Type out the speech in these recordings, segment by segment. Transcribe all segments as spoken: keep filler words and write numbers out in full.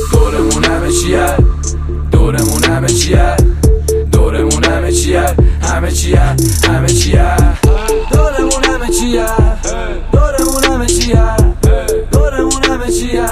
دورمون همه چیه، دورمون همه چیه، دورمون همه چیه، همه چیه، همه چیه، دورمون همه چیه، دورمون همه چیه، دورمون همه چیه.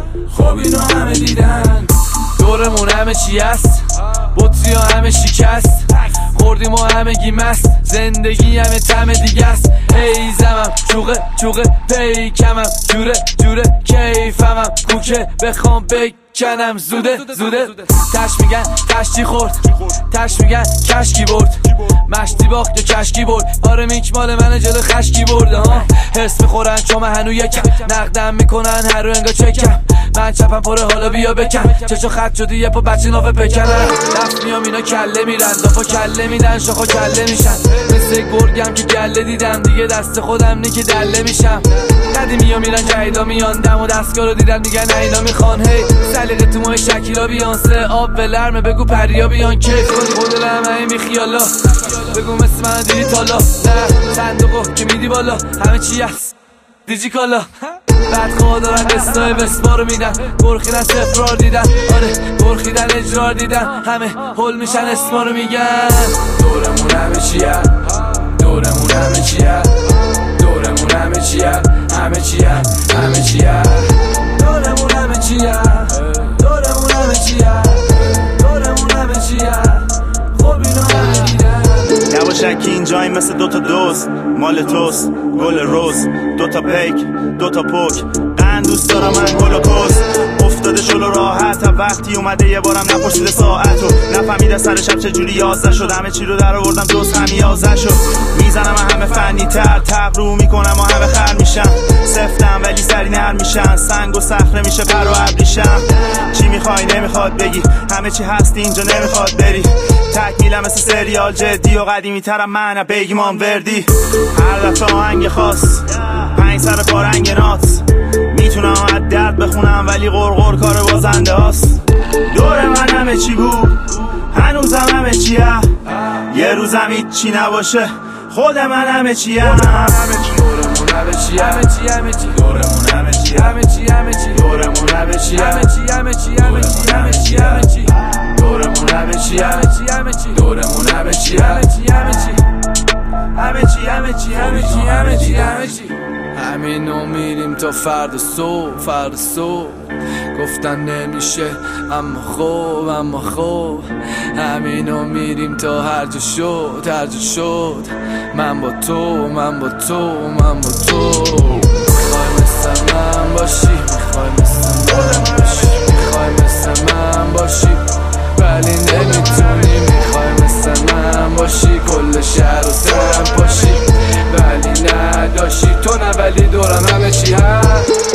خب اینو همه دیدن، دورمون همه چی است، بطری ها همه شکست، خوردیم و همه گی مست، زندگی همه تم دیگه است. ای زمم چوقه چوقه پیکمم، جوره جوره کیفمم، کوکه بخوام بکنم زوده زوده. تش میگن تشتی خورد، تش میگن کشکی برد، مشتی باخت یا کشکی برد. آره میک مال من جلو خشکی برده ها. حس میخورن چون من هنو یکم، نقدم میکنن هر رو انگا چکم. من چپم پره حالا بیا بکن، چشو خط شدی یه پا بچه نافه پکنن. دست میام اینا کله میرن، دافا کله میدن شاخا کله میشن. مثل گرگم که گله دیدم دیگه دست خودم نی که دله میشم. قدیمی ها میرن جدیدا میان، دم و دستگاه رو دیدن میگن نه اینا میخوان. هی سلیقه تو ماه شکیلا بیانسه، آب و لرمه بگو پریا بیان کیف کنی خود لرمه بی خیالا. بگو مثل من دیدی تالا، نه صندوقو که میدی بالا همه چی هست دیجی کالا. بعد خواه دارن دستای بسما رو میدن، برخیدن سفرار دیدن، آره برخیدن اجرار دیدن، همه حل میشن اسما رو میگن. دورمون همه چیه، دورمون همه چیه، دورمون همه چیه، همه چیه، همه چیه، دورمون همه چیه، دورمون همه چیه، دورمون همه چیه. خب اینو همه دیدن. نباشکی اینجاییم مثل دوتا دوست، مال توست گل روز، دوتا پیک دوتا پوک، قند دوست دارم من هولوکوست. افتاده جلو راحت، وقتی اومده یه بارم نپرسیده ساعتو، نفهمیده سر شب چجوری یازده شد. همه چی رو در آوردم جز هم یازده شد. میزنم همه فنی تر، تب رو میکنم و همه خر میشن. سفتم ولی سری نر میشن، سنگ و صخره میشه پر و ابریشم. چی میخوای نمیخواد بگی، همه چی هست اینجا نمیخواد بری. تکمیلم مثل سریال جدی و قدیمی ترم من بیگمان وردی. هر دفعه آهنگ خاص، پنج سر پارنگ نات، میتونم از درد بخونم ولی غرغر کار بازنده هاست. دور من همه چی بود، هنوزم همه چیه، یه روزم هیچی نباشه خود من همه چیه. دورمون همه چی، همه چی، همه چی، دورمون همه چی، همه چی، همه چی، دورمون همه چی، همه چی، همه چی، همه چی، همه چی، همه چی، دورمون همه چی، همه چی، همه چی، دورمون همه چی، همه چی، همه چی، همه چی، همه چی، همه چی، همه چی، همه چی. همینو میریم تا فرد صبح، فرد صبح گفتن نمیشه اما خوب، اما خوب. همینو میریم تا هر جا شد، هر جا شد. من با تو، من با تو، من با تو. میخوای مثل من باشی، میخوای مثل من باشی، میخوای مثل من باشی ولی نمیتونی. میخوای مثل من باشی کل شهر و سرم پاشی ولی نداشی تو، نه ولی دورم همه چی هست.